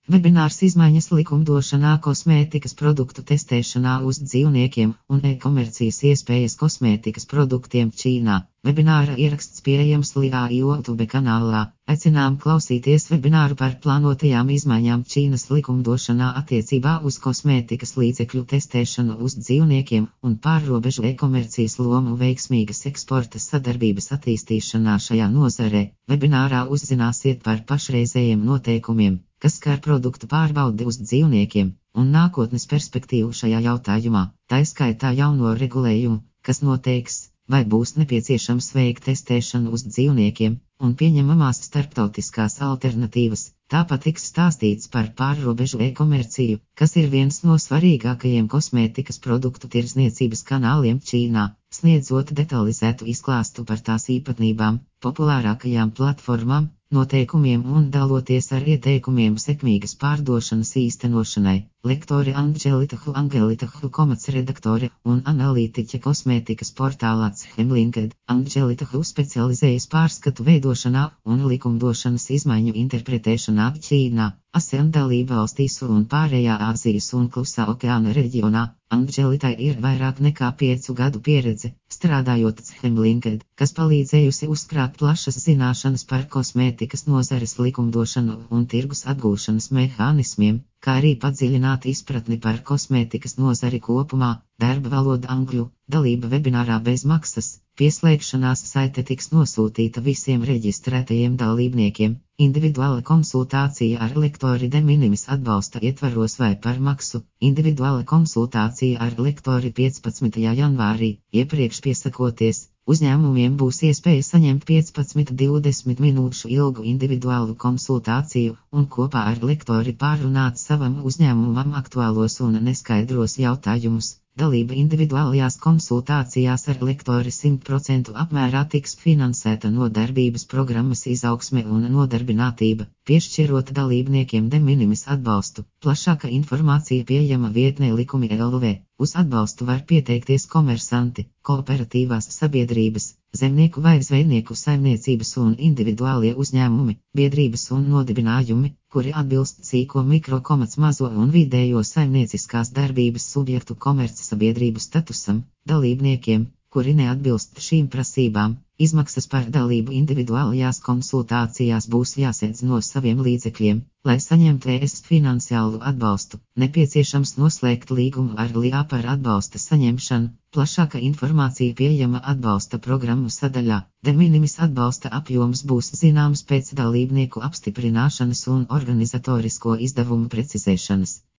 Webinārs izmaiņas likumdošanā kosmētikas produktu testēšanā uz dzīvniekiem un e-komercijas iespējas kosmētikas produktiem Ķīnā. Webināra ieraksts pieejams YouTube kanālā. Aicinām klausīties webināru par plānotajām izmaiņām Ķīnas likumdošanā attiecībā uz kosmētikas līdzekļu testēšanu uz dzīvniekiem un pārrobežu e-komercijas lomu veiksmīgas eksporta sadarbības attīstīšanā šajā nozarē. Webinārā uzzināsiet par pašreizējiem noteikumiem, kas skar produktu pārbaudi uz dzīvniekiem, un nākotnes perspektīvu šajā jautājumā, tā skaitā jauno regulējumu, kas noteiks, vai būs nepieciešams veikt testēšanu uz dzīvniekiem, un pieņemamās starptautiskās alternatīvas. Tāpat tiks stāstīts par pārrobežu e-komerciju, kas ir viens no svarīgākajiem kosmētikas produktu tirdzniecības kanāliem Ķīnā, sniedzot detalizētu izklāstu par tās īpatnībām, populārākajām platformām, noteikumiem un daloties ar ieteikumiem sekmīgas pārdošanas īstenošanai. Lektore Angelita Hu, komercredaktore un analītiķe kosmētikas portālā Linked. Angelita Hu specializējas pārskatu veidošanā un likumdošanas izmaiņu interpretēšanā Ķīnā, ASEAN dalībvalstīs un pārējā Āzijas un Klusā okeāna reģionā. Angelitai ir vairāk nekā 5 gadu pieredze, strādājot Linked, kas palīdzējusi uzkrāt plašas zināšanas par kosmētikas nozares likumdošanu un tirgus atgūšanas mehānismiem, kā arī padziļināt izpratni par kosmētikas nozari kopumā. Darba valoda angļu, dalība webinārā bez maksas, pieslēgšanās saite tiks nosūtīta visiem reģistrētajiem dalībniekiem. Individuāla konsultācija ar lektori de minimis atbalsta ietvaros vai par maksu. Individuāla konsultācija ar lektori 15. janvārī, iepriekš piesakoties. Uzņēmumiem būs iespēja saņemt 15–20 minūšu ilgu individuālu konsultāciju un kopā ar lektori pārunāt savam uzņēmumam aktuālos un neskaidros jautājumus. Dalība individuālajās konsultācijās ar lektori 100% apmērā tiks finansēta no darbības programmas Izaugsme un nodarbinātība, piešķirot dalībniekiem de minimis atbalstu. Plašāka informācija pieejama vietnē Likumi LV. Uz atbalstu var pieteikties komersanti, kooperatīvās sabiedrības, zemnieku vai zvejnieku saimniecības un individuālie uzņēmumi, biedrības un nodibinājumi, kuri atbilst sīko mikro, mazo un vidējo saimnieciskās darbības subjektu komercsabiedrību statusam, dalībniekiem, kuri neatbilst šīm prasībām. Izmaksas par dalību individuālajās konsultācijās būs jāsedz no saviem līdzekļiem. Lai saņemtu ES finansiālu atbalstu, nepieciešams noslēgt līgumu ar LIA par atbalsta saņemšanu. Plašāka informācija pieejama atbalsta programmu sadaļā. De minimis atbalsta apjoms būs zināms pēc dalībnieku apstiprināšanas un organizatorisko izdevumu precizēšanas.